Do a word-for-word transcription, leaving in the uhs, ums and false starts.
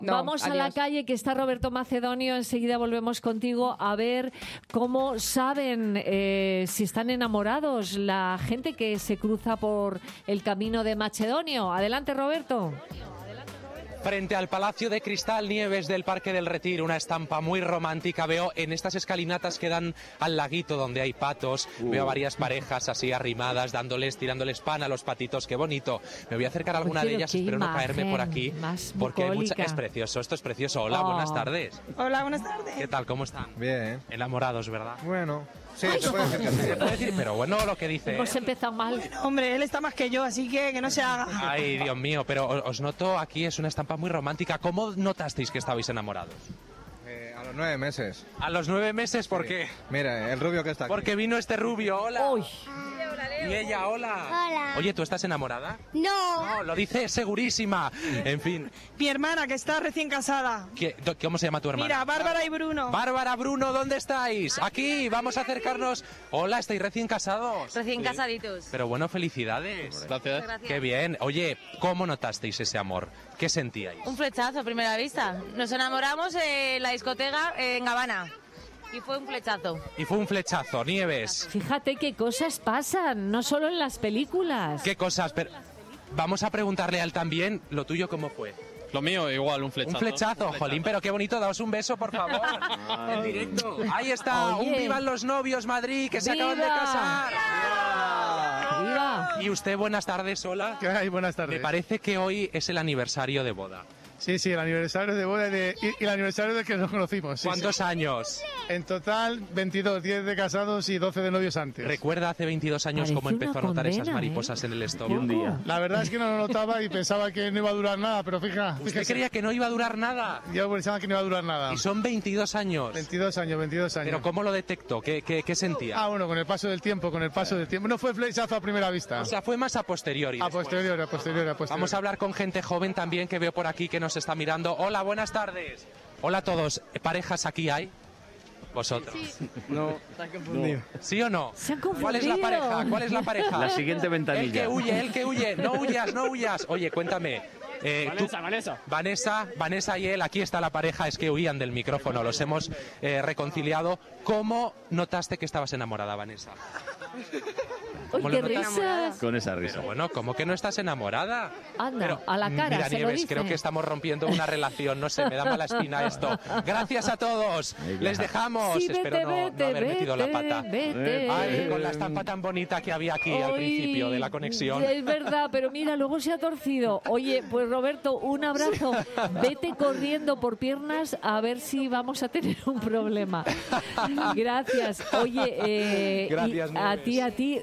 No, Vamos adiós. a la calle, que está Roberto Macedonio. Enseguida volvemos contigo a ver cómo saben eh, si están enamorados la gente que se cruza por el camino de Macedonio. Adelante, Roberto. Frente al Palacio de Cristal Nieves del Parque del Retiro, una estampa muy romántica. Veo en estas escalinatas que dan al laguito donde hay patos, uh. veo varias parejas así arrimadas, dándoles, tirándoles pan a los patitos. Qué bonito. Me voy a acercar a alguna de ellas, espero no caerme por aquí, porque hay mucha... es precioso, esto es precioso. Hola, oh. buenas tardes. Hola, buenas tardes. ¿Qué tal? ¿Cómo están? Bien. Enamorados, ¿verdad? Bueno... Sí, Ay, se puede decir que sí. Se puede decir, pero bueno, lo que dice. Hemos empezado mal. Bueno, hombre, él está más que yo, así que que no se haga. Ay, Dios mío, pero os noto aquí, es una estampa muy romántica. ¿Cómo notasteis que estabais enamorados? Eh, a los nueve meses. A los nueve meses, ¿por Sí. qué? Mira, el rubio que está aquí. Porque vino este rubio, hola. Uy. Y ella, hola. Hola. Oye, ¿tú estás enamorada? No. No, lo dice segurísima. En fin, Mi hermana, que está recién casada. ¿qué- do- ¿cómo se llama tu hermana? Mira, Bárbara y Bruno. Bárbara, Bruno, ¿dónde estáis? Aquí, vamos a acercarnos. Hola, ¿estáis recién casados? Recién casaditos. Pero bueno, felicidades. Gracias. Gracias. Qué bien. Oye, ¿cómo notasteis ese amor? ¿Qué sentíais? Un flechazo a primera vista. Nos enamoramos en la discoteca en Habana. Y fue un flechazo. Y fue un flechazo, Nieves. Fíjate qué cosas pasan, no solo en las películas. ¿Qué cosas? Pero vamos a preguntarle a él también, ¿lo tuyo cómo fue? Lo mío, igual, un flechazo. Un flechazo, Un jolín, pero qué bonito, daos un beso, por favor. En directo. Ahí está, Oye. un vivan los novios, Madrid, que se acaban de ¡Viva! casar. ¡Viva! Y usted, buenas tardes, hola. ¿Qué hay? Buenas Me tardes. parece que hoy es el aniversario de boda. Sí, sí, el aniversario de boda y, de- y- y el aniversario de que nos conocimos. sí, ¿Cuántos sí. años? En total, veintidós, diez de casados y doce de novios antes. ¿Recuerda hace veintidós años Parece cómo empezó a una notar esas condena, mariposas ¿eh? en el estómago? La verdad es que no lo notaba y pensaba que no iba a durar nada, pero fija, ¿Usted fíjese, creía que no iba a durar nada? yo pensaba que no iba a durar nada. Y son veintidós años. veintidós años, veintidós años. ¿Pero cómo lo detectó? ¿Qué, qué, qué sentía? Ah, bueno, con el paso del tiempo, con el paso del tiempo. No fue flechazo a primera vista. O sea, fue más a posteriori. a después. posteriori, a posteriori, a posteriori. Vamos a hablar con gente joven también que veo por aquí que nos está mirando. Hola, buenas tardes. Hola a todos. ¿Parejas aquí hay? ¿Vosotros? No, está confundido. ¿Sí o no? Se han ¿Cuál es la confundido. pareja? ¿Cuál es la pareja? La siguiente El ventanilla. que huye, el que huye. No huyas, no huyas. Oye, cuéntame. eh, tú- Vanessa, Vanessa. Vanessa, Vanessa y él, aquí está la pareja, es que huían del micrófono, los hemos eh, reconciliado. ¿Cómo notaste que estabas enamorada, Vanessa? ¡Uy, ¿Cómo qué lo notas? risa! Con esa risa. Pero bueno, ¿cómo que no estás enamorada? Anda, a la cara, Mira, se lo Nieves, dice. creo que estamos rompiendo una relación, no sé, me da mala espina esto. Gracias a todos, Venga. les dejamos. Sí, vete, Espero no, vete, no haber metido la vete, pata. vete. Ay, con la estampa tan bonita que había aquí al Ay, principio de la conexión. Es verdad, pero mira, luego se ha torcido. Oye, pues Roberto, un abrazo. Vete corriendo por piernas a ver si vamos a tener un problema. Gracias. Oye, eh, Gracias, y a Nieves. ti, a ti.